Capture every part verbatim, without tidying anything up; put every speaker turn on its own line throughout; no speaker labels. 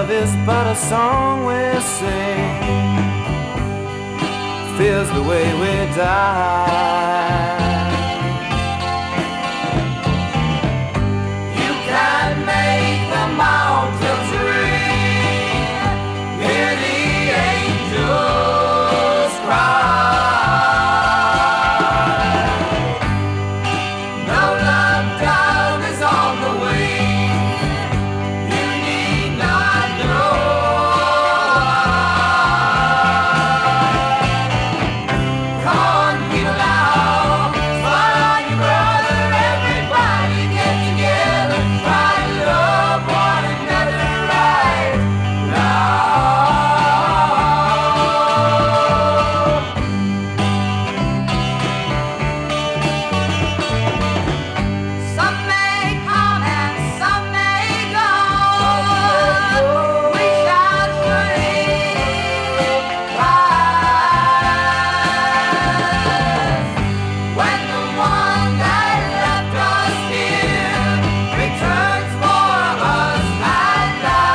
Love is but a song we sing, fear's the way we die. You can make the mountains ring, hear the angels cry. No love down is on the wing, you need not know. Come on, people now, smile on your brother, everybody get together, try to love one another right now. Some may come and some may go, we shall surely rise. When the one that left us here returns for us at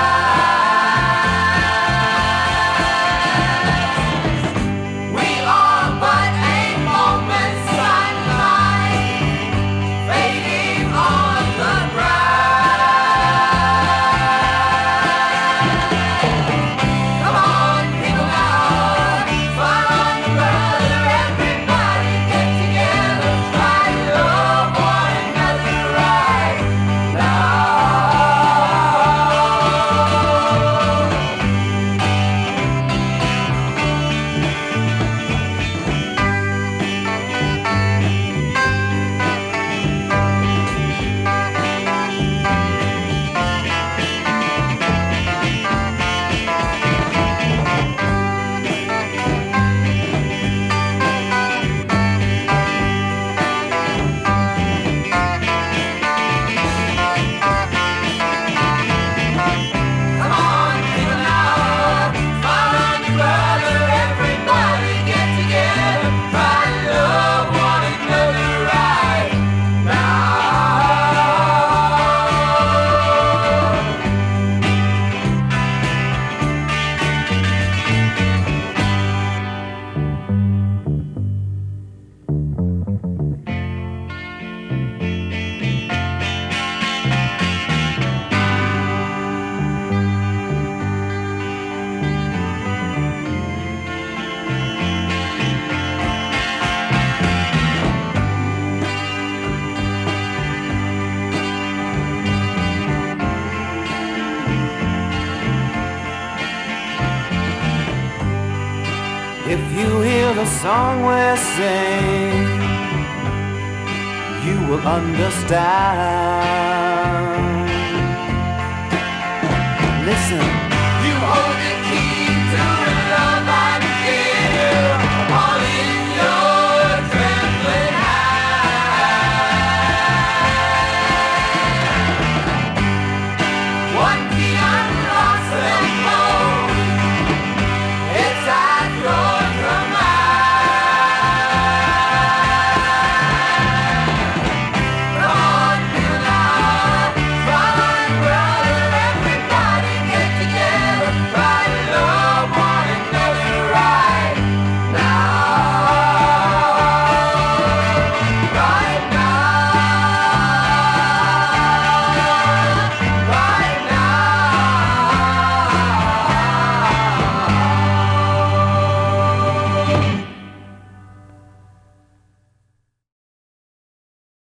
last, we are but a moment's sunlight fading on the grass. Come on, people now, smile on your brother, everybody get together, try to love one another right now. Come on, people now, smile on your brother, everybody get together, try to love one another right now. If you hear the song we sing, you will understand. Listen. You hold the key